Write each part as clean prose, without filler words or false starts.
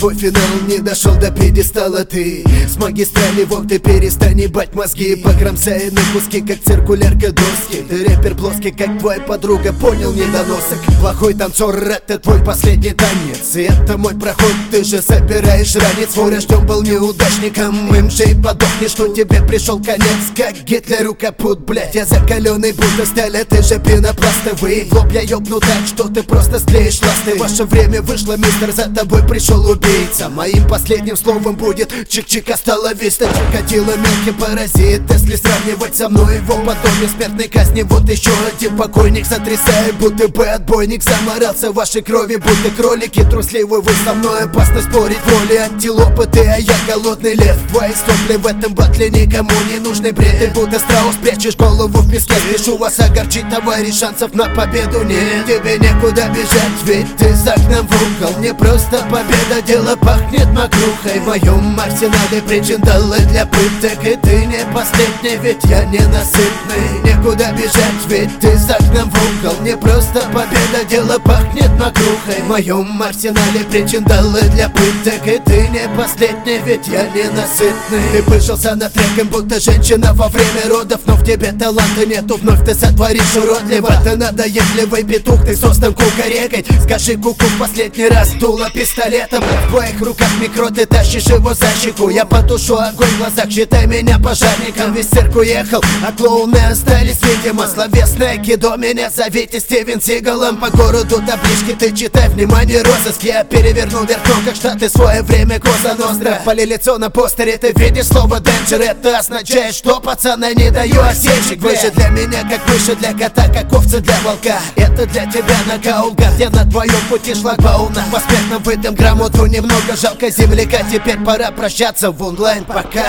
твой финал не дошел до пьедестала. Ты с магистрали вок, ты перестань ебать мозги, покромсая на куски, как циркулярка доски. Ты рэпер плоский, как твоя подруга, понял, недоносок. Плохой танцор, это твой последний танец, и это мой проход, ты же собираешь ранец. Свой рожден был неудачником, МЖ подохнешь, что тебе пришел конец. Как Гитлеру капут, блять, я закаленный будто сталь, а ты же пенопластовый. В лоб я ёбну так, что ты просто склеишь ласты. Ваше время вышло, мистер, за тобой пришел убийца. Моим последним словом будет чик-чик, остала виста. Чикатило мелкий паразит, если сравнивать со мной его подобие смертной казни. Вот еще один покойник сотрясает, будто бы отбойник заморался в вашей крови, будто кролики трусливы. Вы со мной опасно спорить в роли антилопы, ты, а я голодный лев. Твои сопли в этом батле никому не нужный бред. Ты будто страус, прячешь голову в песке. Спешу вас огорчить, товарищ, шансов на победу нет. Тебе некуда бежать, ведь ты загнан в угол. Не просто победа, дело пахнет мокрухой. В моем арсенале причиндалы для пыток, и ты не последний, ведь я ненасытный. Некуда бежать, ведь ты загнан в угол. Не просто победа, дело пахнет мокрухой. В моем арсенале причиндалы для пыток, и ты не последний, ведь я ненасытный. Ты пышился над треком, будто женщина во время родов, но в тебе таланта нету, вновь ты сотворишь уродливо. Ты надоедливый петух, ты создан кукарекой. Скажи куку в последний раз, дуло пистолетом. В твоих руках микро, ты тащишь его за щеку. Я потушу огонь в глазах, считай меня пожарником. Весь цирк уехал, а клоуны остались, видимо. Словесное кидо, меня зовите Стивен Сигалом. По городу таблички ты читай, внимание, розыск. Я переверну вверх ног, как штаты, свое время Коза Ностра. Поли лицо на постере, ты видишь слово danger. Это означает, что пацана не даю осечек. Вы же для меня, как выше для кота, как овцы для волка. Это для тебя нокаут-гад, я на твоем пути шлагбауна. Посмертно выдам грамоту, немного жалко земляка. Теперь пора прощаться в онлайн, пока.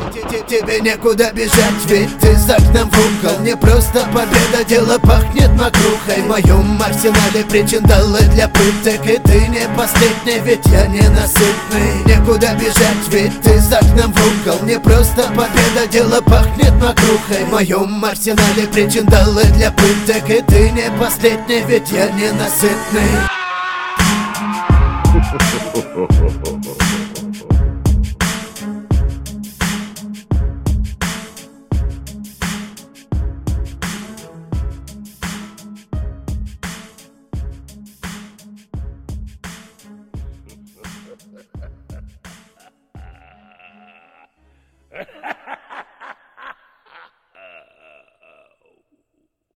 Тебе некуда бежать, ведь ты загнан в угол. Не просто победа, дело пахнет мокрухой. В моем арсенале причиндалы для пыток, и ты не последний, ведь я ненасытный. Некуда бежать, ведь ты загнан в угол. Не просто победа, дело пахнет мокрухой. В моем арсенале причиндалы для пыток, и ты не последний, ведь я ненасытный.